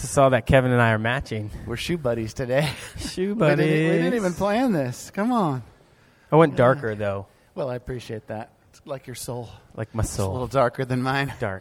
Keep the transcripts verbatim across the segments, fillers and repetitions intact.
just saw that Kevin and I are matching. We're shoe buddies today. Shoe buddies. we, didn't, we didn't even plan this. Come on. I went darker, though. Well, I appreciate that. It's like your soul. Like my soul. It's a little darker than mine. Dark.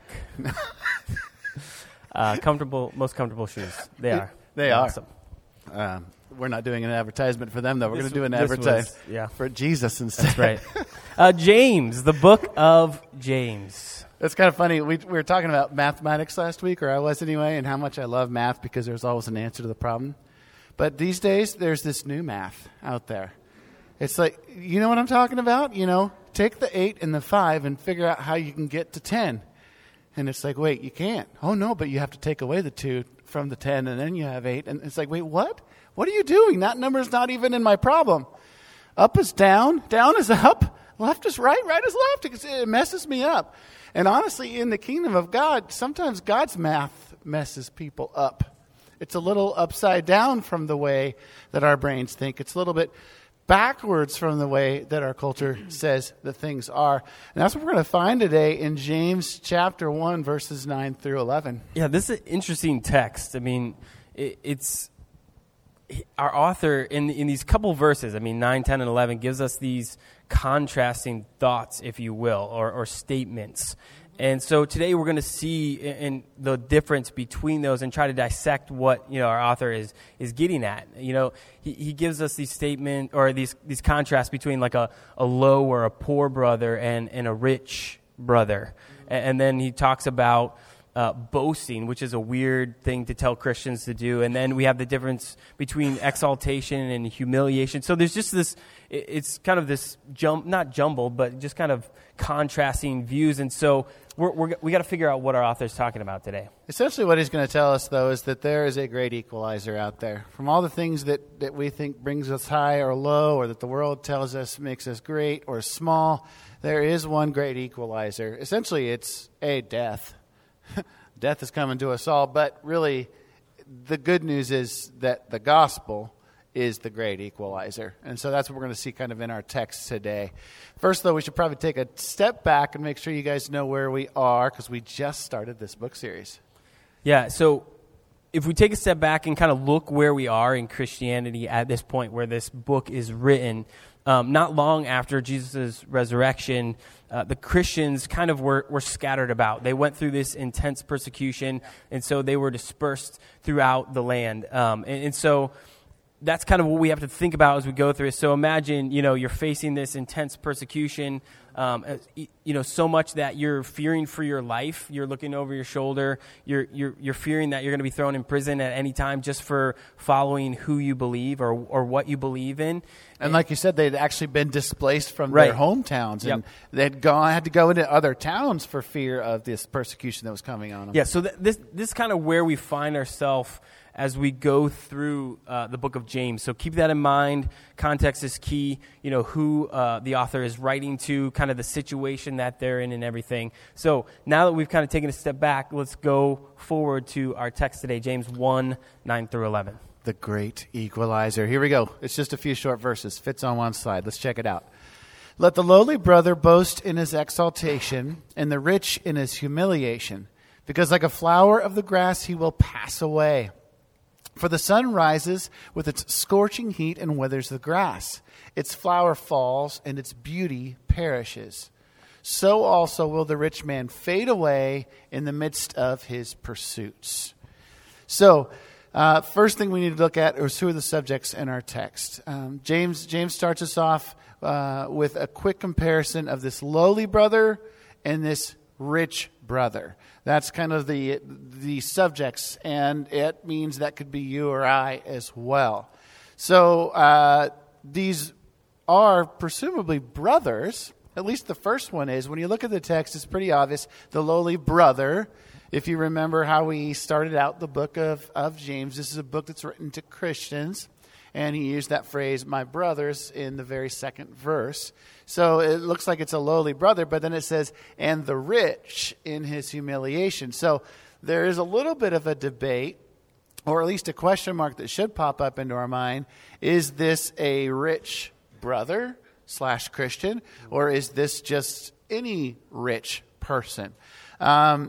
uh, comfortable, most comfortable shoes. They are. They They're are. Awesome. Um, we're not doing an advertisement for them, though. We're going to do an this advertisement was- yeah. for Jesus instead. That's right. Uh, James, the book of James. It's kind of funny. We, we were talking about mathematics last week, or I was anyway, and how much I love math because there's always an answer to the problem. But these days, there's this new math out there. It's like, you know what I'm talking about? You know, take the eight and the five and figure out how you can get to ten. And it's like, wait, you can't. Oh, no, but you have to take away the two from the ten, and then you have eight. And it's like, wait, what? What are you doing? That number's not even in my problem. Up is down, down is up, left is right, right is left. It messes me up. And honestly, in the kingdom of God, sometimes God's math messes people up. It's a little upside down from the way that our brains think. It's a little bit backwards from the way that our culture says that things are. And that's what we're going to find today in James chapter one, verses nine through eleven. Yeah, this is an interesting text. I mean, it, it's our author in in these couple verses, I mean, nine, ten, and eleven, gives us these contrasting thoughts, if you will, or, or statements. And so today we're going to see in, in the difference between those and try to dissect what, you know, our author is is getting at. You know, he, he gives us these statement or these these contrasts between like a, a low or a poor brother and, and a rich brother. And, and then he talks about uh, boasting, which is a weird thing to tell Christians to do. And then we have the difference between exaltation and humiliation. So there's just this, it, it's kind of this jump, not jumbled, but just kind of contrasting views. And so We're, we're, we got to figure out what our author's talking about today. Essentially what he's going to tell us, though, is that there is a great equalizer out there. From all the things that, that we think brings us high or low, or that the world tells us makes us great or small, there is one great equalizer. Essentially, it's a death. Death is coming to us all, but really the good news is that the gospel is the great equalizer. And so that's what we're going to see kind of in our text today. First, though, we should probably take a step back and make sure you guys know where we are, because we just started this book series. Yeah, so if we take a step back and kind of look where we are in Christianity at this point where this book is written, um, not long after Jesus' resurrection, uh, the Christians kind of were, were scattered about. They went through this intense persecution, and so they were dispersed throughout the land. Um, and, and so that's kind of what we have to think about as we go through it. So imagine, you know, you're facing this intense persecution, um, you know, so much that you're fearing for your life. You're looking over your shoulder. You're you're you're fearing that you're going to be thrown in prison at any time just for following who you believe or or what you believe in. And like you said, they'd actually been displaced from Right. their hometowns, and Yep. they'd gone had to go into other towns for fear of this persecution that was coming on them. Yeah. So th- this this is kind of where we find ourselves as we go through uh, the book of James. So keep that in mind. Context is key. You know, who uh, the author is writing to, kind of the situation that they're in and everything. So now that we've kind of taken a step back, let's go forward to our text today, James one, nine through eleven. The great equalizer. Here we go. It's just a few short verses. Fits on one slide. Let's check it out. Let the lowly brother boast in his exaltation, and the rich in his humiliation, because like a flower of the grass he will pass away. For the sun rises with its scorching heat and withers the grass. Its flower falls, and its beauty perishes. So also will the rich man fade away in the midst of his pursuits. So, uh, first thing we need to look at is who are the subjects in our text. Um, James James starts us off uh, with a quick comparison of this lowly brother and this rich brother. That's kind of the the subjects, and it means that could be you or I as well. So uh, these are presumably brothers. At least the first one is. When you look at the text, it's pretty obvious. The lowly brother. If you remember how we started out the book of, of James, this is a book that's written to Christians. And he used that phrase, my brothers, in the very second verse. So it looks like it's a lowly brother, but then it says, and the rich in his humiliation. So there is a little bit of a debate, or at least a question mark that should pop up into our mind. Is this a rich brother slash Christian, or is this just any rich person? Um,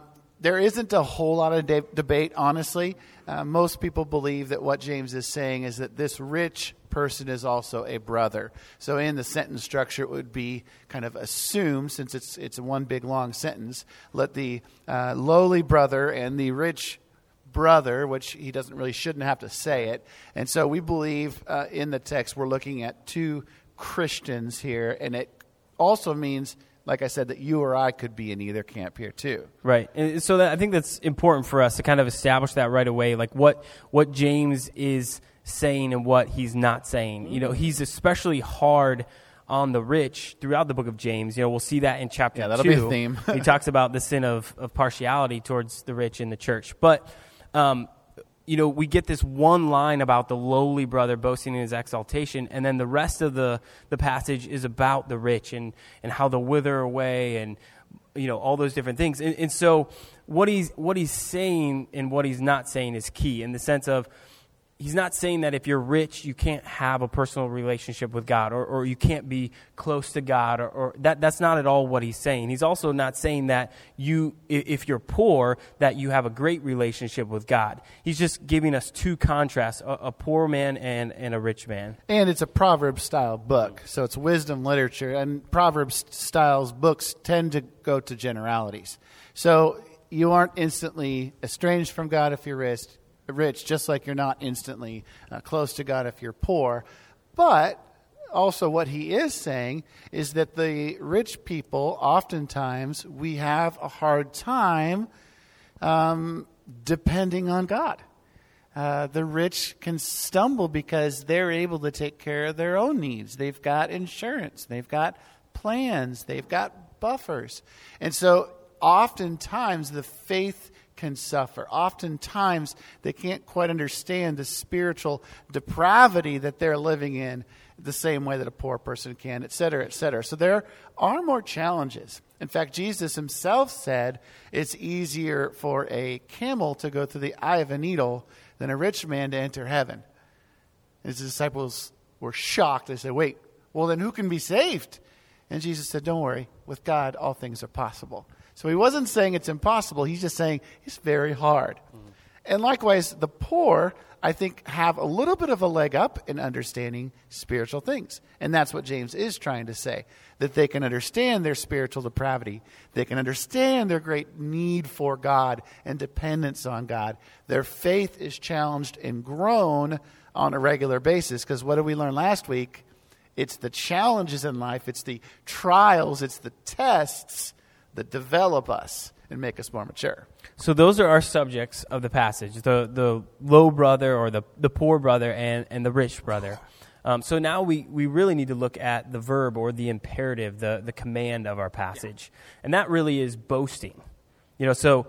there isn't a whole lot of de- debate, honestly. Uh, most people believe that what James is saying is that this rich person is also a brother. So in the sentence structure, it would be kind of assumed, since it's it's one big long sentence, let the uh, lowly brother and the rich brother, which he doesn't really shouldn't have to say it. And so we believe uh, in the text we're looking at two Christians here, and it also means, like I said, that you or I could be in either camp here too. Right. And so that, I think that's important for us to kind of establish that right away, like what what James is saying and what he's not saying. You know, he's especially hard on the rich throughout the book of James. You know, we'll see that in chapter yeah, that'll two. be a theme. He talks about the sin of, of partiality towards the rich in the church. But, um, you know, we get this one line about the lowly brother boasting in his exaltation, and then the rest of the, the passage is about the rich and, and how they'll wither away and, you know, all those different things. And, and so what he's what he's saying and what he's not saying is key in the sense of, he's not saying that if you're rich, you can't have a personal relationship with God, or, or you can't be close to God, or, or that that's not at all what he's saying. He's also not saying that you, if you're poor, that you have a great relationship with God. He's just giving us two contrasts, a, a poor man and, and a rich man. And it's a Proverbs-style book, so it's wisdom literature, and Proverbs-style books tend to go to generalities. So you aren't instantly estranged from God if you're rich, rich, just like you're not instantly uh, close to God if you're poor. But also what he is saying is that the rich people, oftentimes, we have a hard time um, depending on God. Uh, the rich can stumble because they're able to take care of their own needs. They've got insurance. They've got plans. They've got buffers. And so oftentimes the faith can suffer. Oftentimes, they can't quite understand the spiritual depravity that they're living in the same way that a poor person can, et cetera, et cetera. So there are more challenges. In fact, Jesus himself said it's easier for a camel to go through the eye of a needle than a rich man to enter heaven. His disciples were shocked. They said, wait, well then who can be saved? And Jesus said, don't worry, with God all things are possible. So he wasn't saying it's impossible. He's just saying it's very hard. Mm-hmm. And likewise, the poor, I think, have a little bit of a leg up in understanding spiritual things. And that's what James is trying to say, that they can understand their spiritual depravity. They can understand their great need for God and dependence on God. Their faith is challenged and grown on a regular basis. Because what did we learn last week? It's the challenges in life. It's the trials. It's the tests that develop us and make us more mature. So those are our subjects of the passage, the the low brother or the, the poor brother and, and the rich brother. Um, so now we, we really need to look at the verb or the imperative, the, the command of our passage. And that really is boasting. You know, so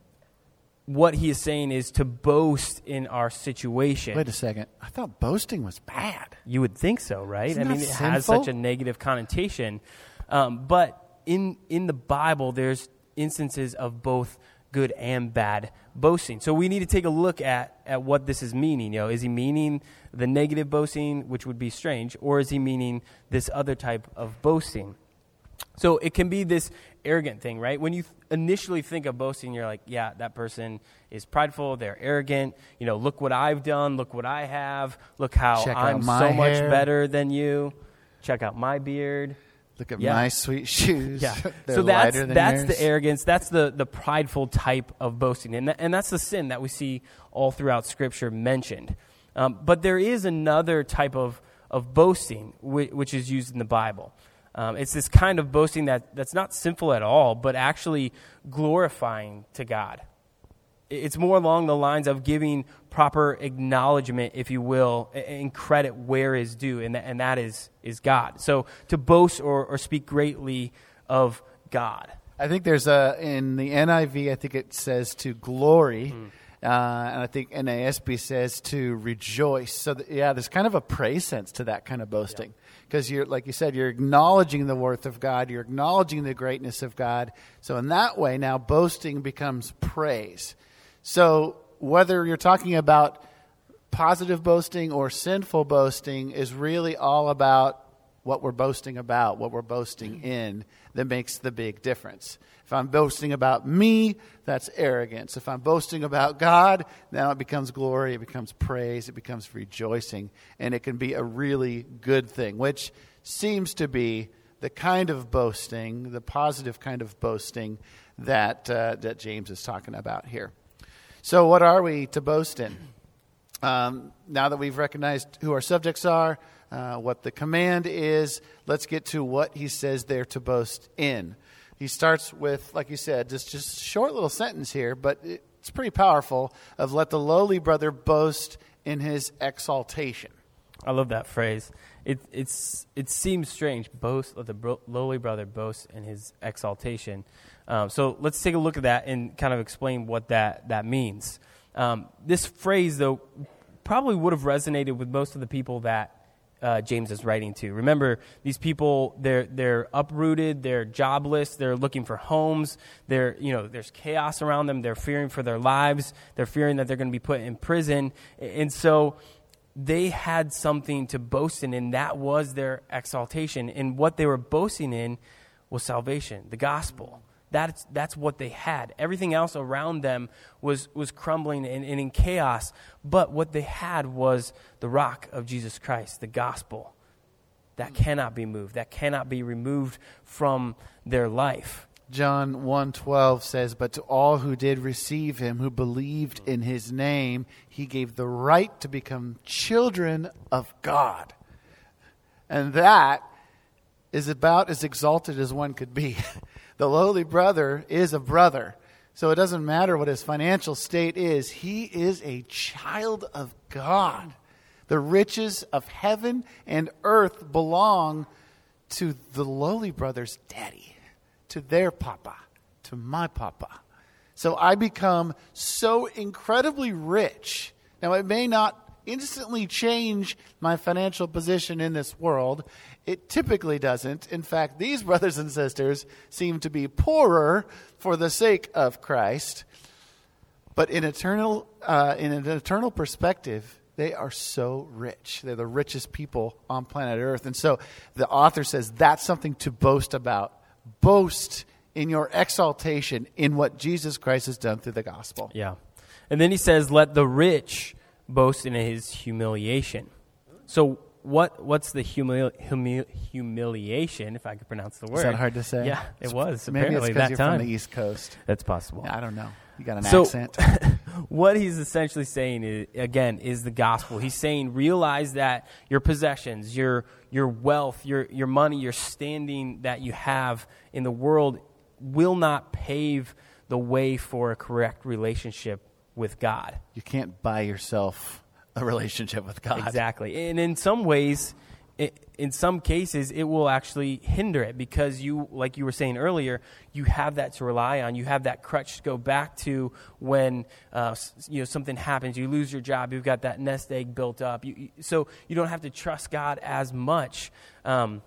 what he is saying is to boast in our situation. Wait a second. I thought boasting was bad. You would think so, right? Isn't I mean, that it sinful? has such a negative connotation. Um, but in in the Bible, there's instances of both good and bad boasting. So we need to take a look at, at what this is meaning. You know, is he meaning the negative boasting, which would be strange, or is he meaning this other type of boasting? So it can be this arrogant thing, right? When you th- initially think of boasting, you're like, yeah, that person is prideful, they're arrogant. You know, look what I've done, look what I have, look how Check I'm out my so much hair. better than you. Check out my beard. Look at Yeah. my sweet shoes. Yeah. They're So that's lighter than that's yours. the arrogance. That's the, the prideful type of boasting. And, that, and that's the sin that we see all throughout Scripture mentioned. Um, but there is another type of, of boasting which, which is used in the Bible. Um, it's this kind of boasting that, that's not sinful at all, but actually glorifying to God. It's more along the lines of giving proper acknowledgement, if you will, and credit where is due, and that, and that is, is God. So to boast or, or speak greatly of God. I think there's a, in the N I V, I think it says to glory. Mm. Uh, and I think N A S B says to rejoice. So, that, yeah, there's kind of a praise sense to that kind of boasting. Because, you're, like you said, you're acknowledging the worth of God. You're acknowledging the greatness of God. So in that way, now boasting becomes praise. So whether you're talking about positive boasting or sinful boasting is really all about what we're boasting about, what we're boasting in, that makes the big difference. If I'm boasting about me, that's arrogance. If I'm boasting about God, now it becomes glory, it becomes praise, it becomes rejoicing, and it can be a really good thing, which seems to be the kind of boasting, the positive kind of boasting that uh, that James is talking about here. So what are we to boast in? Um, now that we've recognized who our subjects are, uh, what the command is, let's get to what he says they're to boast in. He starts with, like you said, just just a short little sentence here, but it's pretty powerful, of let the lowly brother boast in his exaltation. I love that phrase. It it's it seems strange. Boast, let the bro- lowly brother boast in his exaltation. Um, so let's take a look at that and kind of explain what that that means. Um, this phrase, though, probably would have resonated with most of the people that uh, James is writing to. Remember, these people, they're they're uprooted, they're jobless, they're looking for homes. They're you know, there's chaos around them. They're fearing for their lives. They're fearing that they're going to be put in prison, and so they had something to boast in, and that was their exaltation. And what they were boasting in was salvation, the gospel. That's that's what they had. Everything else around them was was crumbling and, and in chaos. But what they had was the rock of Jesus Christ, the gospel. That cannot be moved. That cannot be removed from their life. John one twelve says, "But to all who did receive him, who believed in his name, he gave the right to become children of God." And that is about as exalted as one could be. The lowly brother is a brother. So it doesn't matter what his financial state is. He is a child of God. The riches of heaven and earth belong to the lowly brother's daddy, to their papa, to my papa. So I become so incredibly rich. Now, it may not instantly change my financial position in this world. It typically doesn't. In fact, these brothers and sisters seem to be poorer for the sake of Christ. But in eternal, uh, in an eternal perspective, they are so rich. They're the richest people on planet Earth. And so the author says that's something to boast about. Boast in your exaltation in what Jesus Christ has done through the gospel. Yeah. And then he says, let the rich boast in his humiliation. So what what's the humili- humi- humiliation, if I could pronounce the word? Is that hard to say? Yeah, it was. Maybe apparently it's because that you're time. from the East Coast. That's possible. Yeah, I don't know. You got an so, accent. What he's essentially saying, is, again, is the gospel. He's saying realize that your possessions, your your wealth, your your money, your standing that you have in the world will not pave the way for a correct relationship with God. You can't buy yourself a relationship with God. Exactly. And in some ways, in some cases, it will actually hinder it because you, like you were saying earlier, you have that to rely on. You have that crutch to go back to when uh, you know something happens. You lose your job. You've got that nest egg built up. You, so you don't have to trust God as much. Um,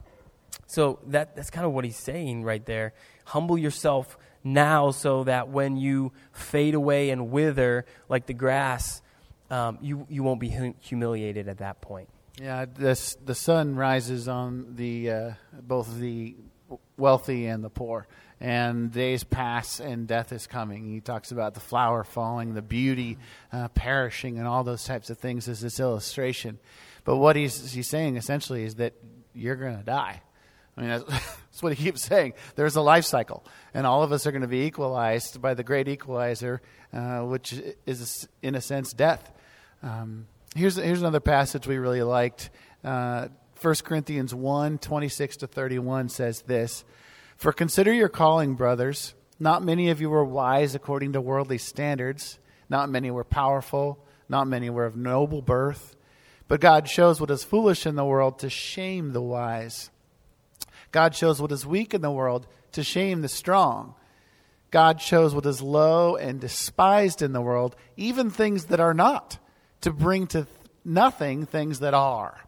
so that that's kind of what he's saying right there. Humble yourself now so that when you fade away and wither like the grass, um, you, you won't be hum- humiliated at that point. Yeah, this, the sun rises on the uh, both the wealthy and the poor, and days pass and death is coming. He talks about the flower falling, the beauty uh, perishing, and all those types of things as this illustration. But what he's, he's saying essentially is that you're going to die. I mean, that's, that's what he keeps saying. There's a life cycle, and all of us are going to be equalized by the great equalizer, uh, which is, in a sense, death. Um, here's here's another passage we really liked. Uh, First Corinthians one, twenty-six to thirty-one says this, "For consider your calling, brothers. Not many of you were wise according to worldly standards. Not many were powerful. Not many were of noble birth. But God shows what is foolish in the world to shame the wise. God shows what is weak in the world to shame the strong. God shows what is low and despised in the world, even things that are not, to bring to th- nothing things that are,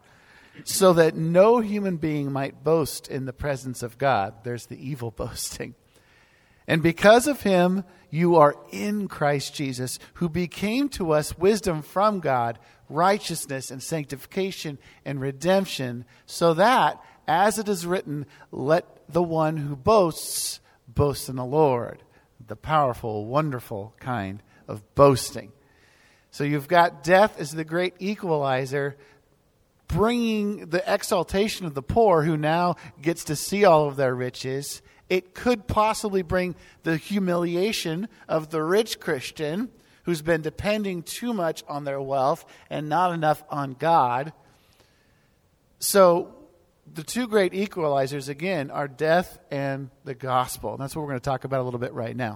so that no human being might boast in the presence of God." There's the evil boasting. "And because of him, you are in Christ Jesus, who became to us wisdom from God, righteousness and sanctification and redemption, so that, as it is written, let the one who boasts boast in the Lord, the powerful, wonderful kind of boasting. So you've got death as the great equalizer, bringing the exaltation of the poor who now gets to see all of their riches. It could possibly bring the humiliation of the rich Christian who's been depending too much on their wealth and not enough on God. So the two great equalizers, again, are death and the gospel. And that's what we're going to talk about a little bit right now.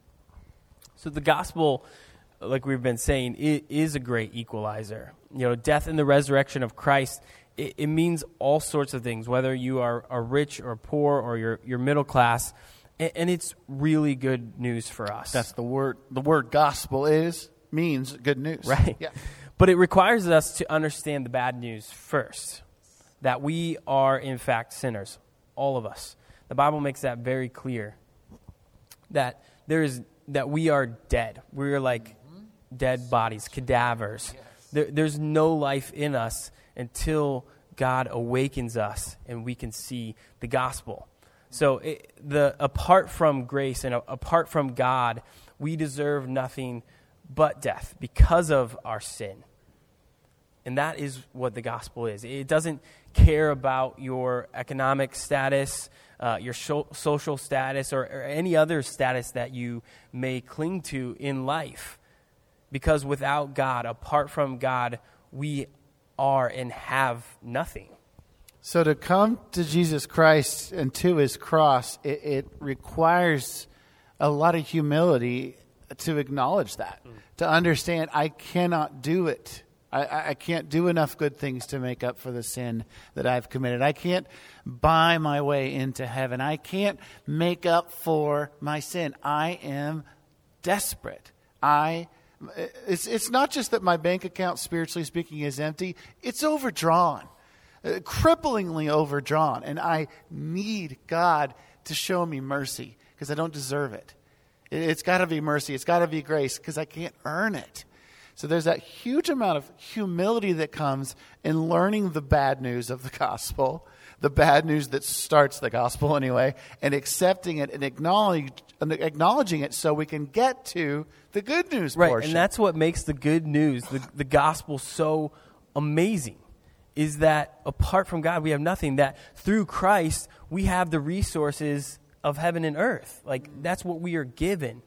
So the gospel, like we've been saying, it is a great equalizer. You know, death and the resurrection of Christ, it, it means all sorts of things, whether you are, are rich or poor or you're, you're middle class, and, and it's really good news for us. That's the word. The word gospel is, means good news. Right. Yeah. But it requires us to understand the bad news first, that we are, in fact, sinners, all of us. The Bible makes that very clear, that there is that we are dead. We're like dead bodies, cadavers. Yes. There, there's no life in us until God awakens us and we can see the gospel. So it, the apart from grace and a, apart from God, we deserve nothing but death because of our sin. And that is what the gospel is. It doesn't care about your economic status, uh, your sho- social status, or, or any other status that you may cling to in life. Because without God, apart from God, we are and have nothing. So to come to Jesus Christ and to his cross, it, it requires a lot of humility to acknowledge that, mm. to understand I cannot do it. I, I can't do enough good things to make up for the sin that I've committed. I can't buy my way into heaven. I can't make up for my sin. I am desperate. I it's it's not just that my bank account, spiritually speaking, is empty. It's overdrawn, uh, cripplingly overdrawn, and I need God to show me mercy because I don't deserve it. it it's got to be mercy. It's got to be grace because I can't earn it. So there's that huge amount of humility that comes in learning the bad news of the gospel, the bad news that starts the gospel anyway, and accepting it and acknowledge, acknowledging it so we can get to the good news right, portion. And that's what makes the good news, the, the gospel, so amazing, is that apart from God, we have nothing, that through Christ, we have the resources of heaven and earth. Like, that's what we are given.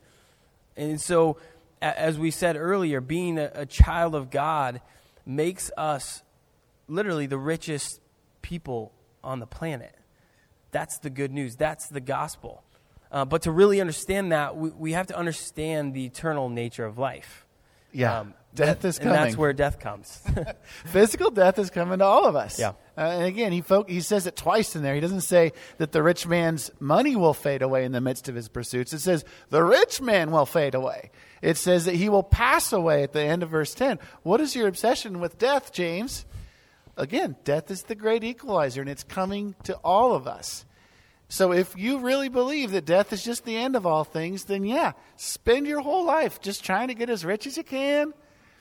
And so, as we said earlier, being a, a child of God makes us literally the richest people on the planet. That's the good news. That's the gospel. Uh, but to really understand that, we, we have to understand the eternal nature of life. Yeah, um, death that, is coming. And that's where death comes. Physical death is coming to all of us. Yeah. Uh, and again, he fo- he says it twice in there. He doesn't say that the rich man's money will fade away in the midst of his pursuits. It says the rich man will fade away. It says that he will pass away at the end of verse ten. What is your obsession with death, James? Again, death is the great equalizer, and it's coming to all of us. So if you really believe that death is just the end of all things, then yeah, spend your whole life just trying to get as rich as you can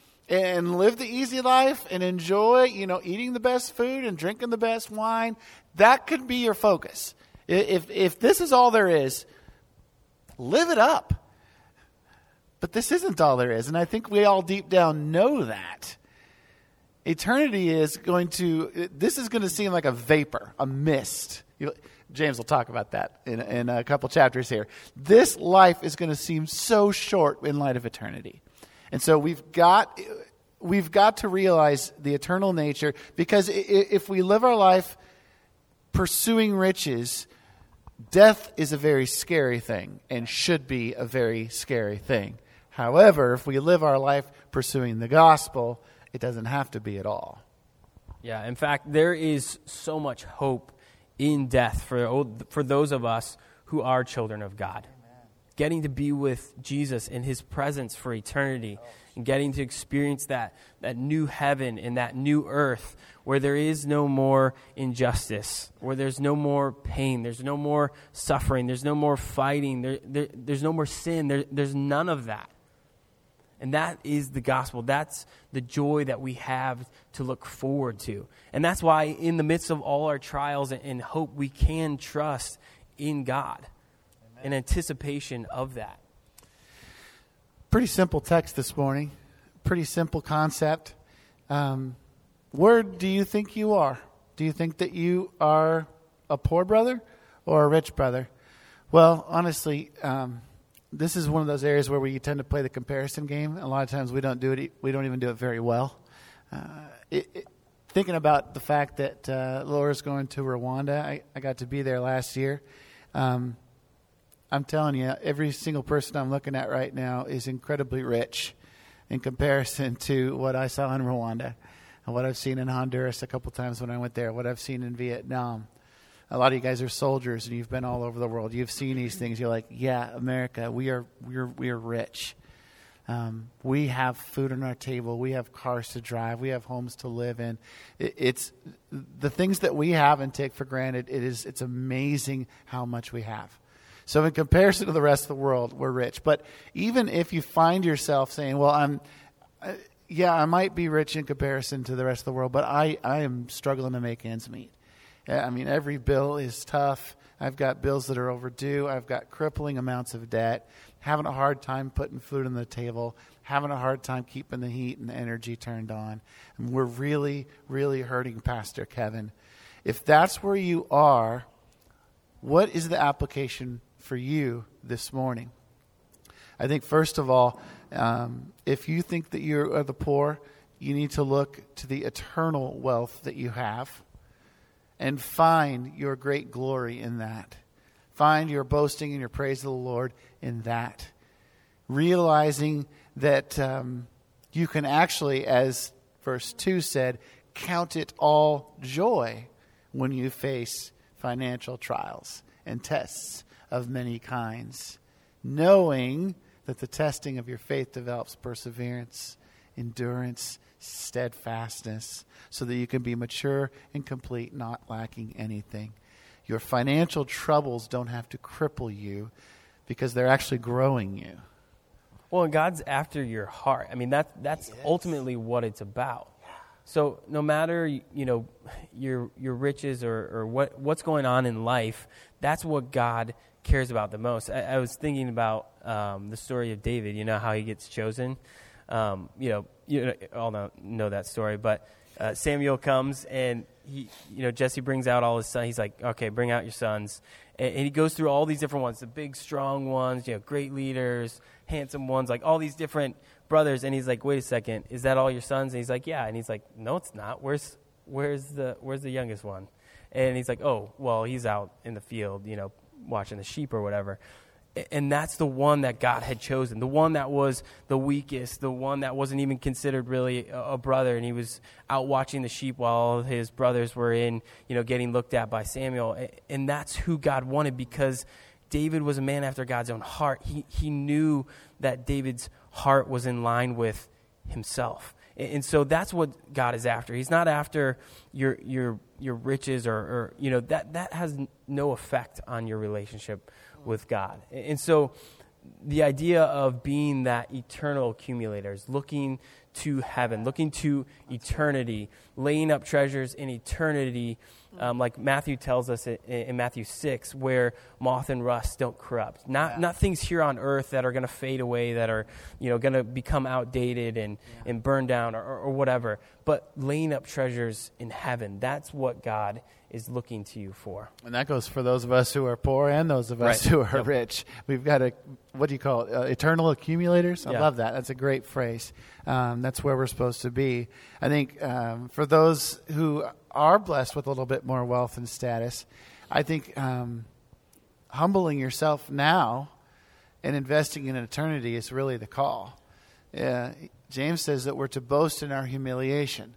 and live the easy life and enjoy, you know, eating the best food and drinking the best wine. That could be your focus. If if this is all there is, live it up. But this isn't all there is, and I think we all deep down know that. Eternity is going to, this is going to seem like a vapor, a mist. You, James will talk about that in, in a couple chapters here. This life is going to seem so short in light of eternity. And so we've got we've got to realize the eternal nature, because if we live our life pursuing riches, death is a very scary thing and should be a very scary thing. However, if we live our life pursuing the gospel, it doesn't have to be at all. Yeah, in fact, there is so much hope in death for for those of us who are children of God. Amen. Getting to be with Jesus in his presence for eternity, and getting to experience that, that new heaven and that new earth where there is no more injustice, where there's no more pain, there's no more suffering, there's no more fighting, there, there, there's no more sin, there, there's none of that. And that is the gospel. That's the joy that we have to look forward to. And that's why in the midst of all our trials and hope, we can trust in God. in anticipation of that. Pretty simple text this morning. Pretty simple concept. Um, where do you think you are? Do you think that you are a poor brother or a rich brother? Well, honestly, um, this is one of those areas where we tend to play the comparison game. A lot of times we don't do it. We don't even do it very well. Uh, it, it, thinking about the fact that uh, Laura's going to Rwanda, I, I got to be there last year. Um, I'm telling you, every single person I'm looking at right now is incredibly rich in comparison to what I saw in Rwanda and what I've seen in Honduras a couple times when I went there, what I've seen in Vietnam. A lot of you guys are soldiers and you've been all over the world. You've seen these things. You're like, yeah, America, we are we're we are rich. Um, we have food on our table. We have cars to drive. We have homes to live in. It, it's the things that we have and take for granted. It is it's amazing how much we have. So in comparison to the rest of the world, we're rich. But even if you find yourself saying, well, I'm, uh, yeah, I might be rich in comparison to the rest of the world, but I, I am struggling to make ends meet. I mean, every bill is tough. I've got bills that are overdue. I've got crippling amounts of debt, having a hard time putting food on the table, having a hard time keeping the heat and the energy turned on. And we're really, really hurting, Pastor Kevin. If that's where you are, what is the application for you this morning? I think, first of all, um, if you think that you are the poor, you need to look to the eternal wealth that you have and find your great glory in that. Find your boasting and your praise of the Lord in that. Realizing that um, you can actually, as verse two said, count it all joy when you face financial trials and tests of many kinds, knowing that the testing of your faith develops perseverance, endurance, steadfastness, so that you can be mature and complete, not lacking anything. Your financial troubles don't have to cripple you because they're actually growing you. Well, and God's after your heart. I mean, that, that's yes. ultimately what it's about. So no matter, you know, your your riches or, or what what's going on in life, that's what God cares about the most. I, I was thinking about um, the story of David, you know, how he gets chosen. Um, you know, you all know, know that story, but uh, Samuel comes and he, you know, Jesse brings out all his sons. He's like, okay, bring out your sons. And, and he goes through all these different ones, the big, strong ones, you know, great leaders, handsome ones, like all these different brothers. And he's like, wait a second, is that all your sons? And he's like, yeah. And he's like, no, it's not. Where's, where's the, where's the youngest one? And he's like, oh, well, he's out in the field, you know, watching the sheep or whatever. And that's the one that God had chosen, the one that was the weakest, the one that wasn't even considered really a brother. And he was out watching the sheep while his brothers were in, you know, getting looked at by Samuel. And that's who God wanted, because David was a man after God's own heart. He he knew that David's heart was in line with himself. And so that's what God is after. He's not after your your your riches or, or you know, that, that has no effect on your relationship with God. And so the idea of being that eternal accumulators, looking to heaven, looking to eternity, laying up treasures in eternity, um, like Matthew tells us in, in Matthew six, where moth and rust don't corrupt. Not yeah. not things here on earth that are going to fade away, that are, you know, going to become outdated and, yeah. and burn down or, or, or whatever, but laying up treasures in heaven. That's what God is looking to you for. And that goes for those of us who are poor and those of us right. who are yep. rich. We've got a, what do you call it, uh, eternal accumulators? I yeah. love that. That's a great phrase. Um, that's where we're supposed to be. I think um, for those who are blessed with a little bit more wealth and status, I think um, humbling yourself now and investing in eternity is really the call. Uh, James says that we're to boast in our humiliation.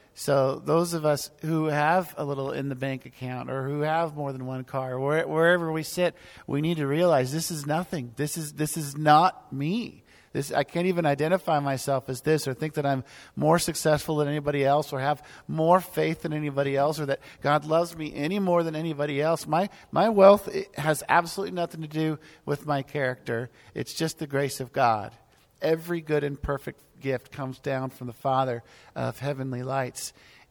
So those of us who have a little in the bank account or who have more than one car, where, wherever we sit, we need to realize this is nothing. This is this is not me. This I can't even identify myself as this or think that I'm more successful than anybody else or have more faith than anybody else or that God loves me any more than anybody else. My my wealth it has absolutely nothing to do with my character. It's just the grace of God. Every good and perfect gift comes down from the Father of heavenly lights.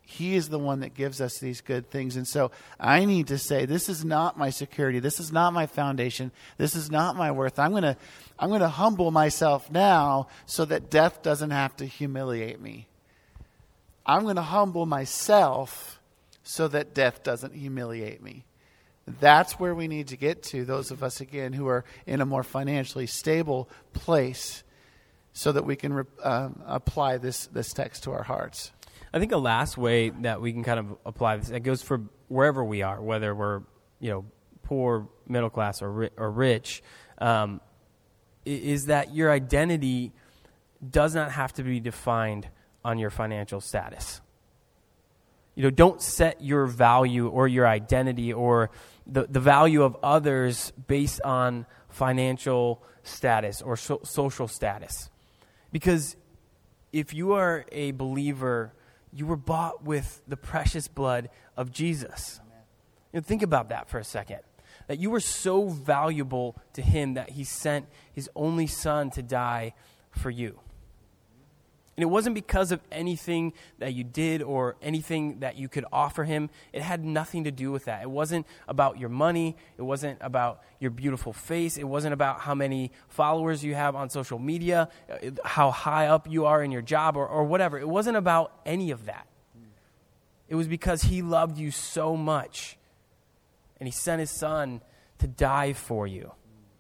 He is the one that gives us these good things. And so I need to say, this is not my security. This is not my foundation. This is not my worth. I'm going to I'm going to humble myself now so that death doesn't have to humiliate me. I'm going to humble myself so that death doesn't humiliate me. That's where we need to get to, those of us, again, who are in a more financially stable place, so that we can re- um, apply this, this text to our hearts. I think a last way that we can kind of apply this, it goes for wherever we are, whether we're, you know, poor, middle class, or ri- or rich, um, is that your identity does not have to be defined on your financial status. You know, don't set your value or your identity or the, the value of others based on financial status or so, social status. Because if you are a believer, you were bought with the precious blood of Jesus. You know, think about that for a second. That you were so valuable to him that he sent his only son to die for you. And it wasn't because of anything that you did or anything that you could offer him. It had nothing to do with that. It wasn't about your money. It wasn't about your beautiful face. It wasn't about how many followers you have on social media, how high up you are in your job, or, or whatever. It wasn't about any of that. It was because he loved you so much, and he sent his son to die for you.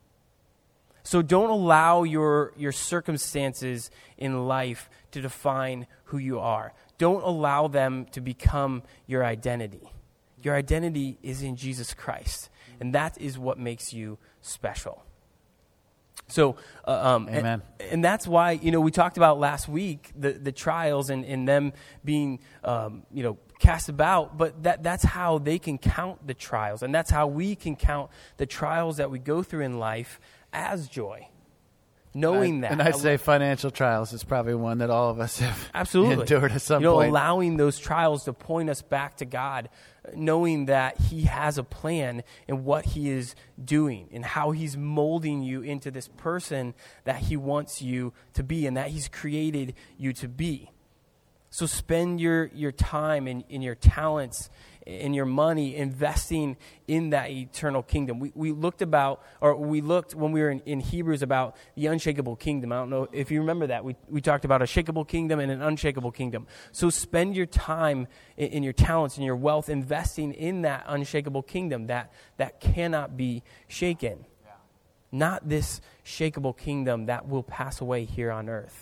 So don't allow your, your circumstances in life to define who you are. Don't allow them to become your identity. Your identity is in Jesus Christ, and that is what makes you special. So, uh, um, Amen. And, and that's why, you know, we talked about last week the, the trials and, and them being, um, you know, cast about, but that, that's how they can count the trials, and that's how we can count the trials that we go through in life as joy, knowing I, that. And I'd say financial trials is probably one that all of us have absolutely endured at some you know, point. Allowing those trials to point us back to God, knowing that he has a plan in what he is doing and how he's molding you into this person that he wants you to be and that he's created you to be. So spend your, your time and, and your talents and your money investing in that eternal kingdom. We we looked about, or we looked when we were in, in Hebrews about the unshakable kingdom. I don't know if you remember that. We we talked about a shakeable kingdom and an unshakable kingdom. So spend your time and, and your talents and your wealth investing in that unshakable kingdom that, that cannot be shaken. Yeah. Not this shakeable kingdom that will pass away here on earth.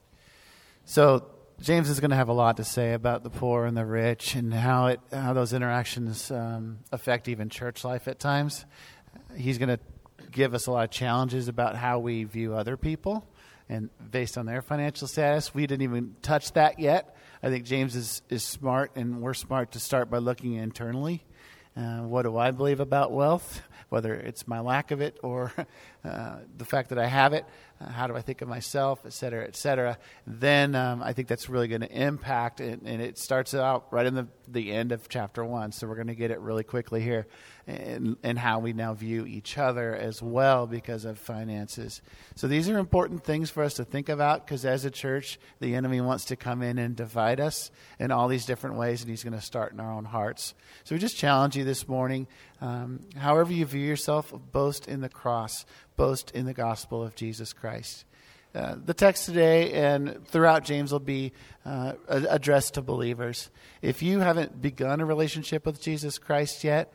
So James is going to have a lot to say about the poor and the rich and how it how those interactions um, affect even church life at times. He's going to give us a lot of challenges about how we view other people and based on their financial status. We didn't even touch that yet. I think James is, is smart, and we're smart to start by looking internally. Uh, what do I believe about wealth? Whether it's my lack of it or uh, the fact that I have it, uh, how do I think of myself, et cetera, et cetera. Then um, I think that's really going to impact, and, and it starts out right in the, the end of chapter one. So we're going to get it really quickly here, and, and how we now view each other as well because of finances. So these are important things for us to think about, because as a church, the enemy wants to come in and divide us in all these different ways, and he's going to start in our own hearts. So we just challenge you this morning, um, however you view yourself, boast in the cross, boast in the gospel of Jesus Christ. Uh, the text today and throughout James will be uh, addressed to believers. If you haven't begun a relationship with Jesus Christ yet,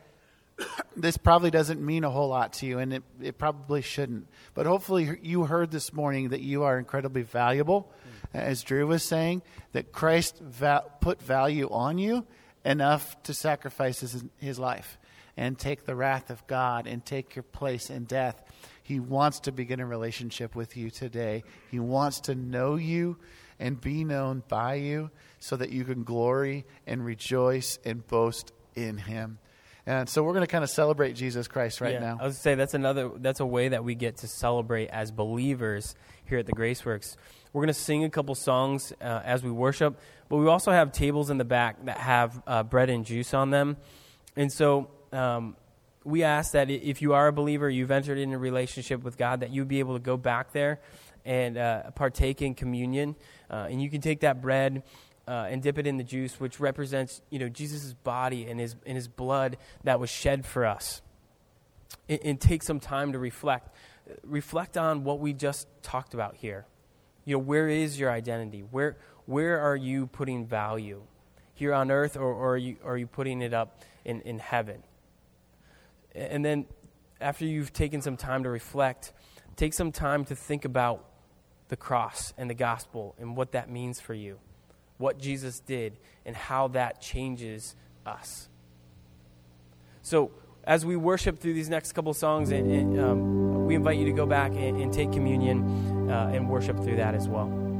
this probably doesn't mean a whole lot to you, and it, it probably shouldn't. But hopefully you heard this morning that you are incredibly valuable, as Drew was saying, that Christ va- put value on you enough to sacrifice his, his life and take the wrath of God and take your place in death. He wants to begin a relationship with you today. He wants to know you and be known by you so that you can glory and rejoice and boast in him. And so we're going to kind of celebrate Jesus Christ right yeah, now. I was going to say that's another that's a way that we get to celebrate as believers here at the Graceworks. We're going to sing a couple songs uh, as we worship, but we also have tables in the back that have uh, bread and juice on them. And so um, we ask that if you are a believer, you've entered in a relationship with God, that you'd be able to go back there and uh, partake in communion. Uh, and you can take that bread uh, and dip it in the juice, which represents, you know, Jesus' body and his, and his blood that was shed for us. And, and take some time to reflect. Reflect on what we just talked about here. You know, where is your identity? Where where are you putting value? Here on earth, or, or are you are you putting it up in, in heaven? And then after you've taken some time to reflect, take some time to think about the cross and the gospel and what that means for you, what Jesus did, and how that changes us. So as we worship through these next couple songs, and, and um, we invite you to go back and, and take communion uh, and worship through that as well.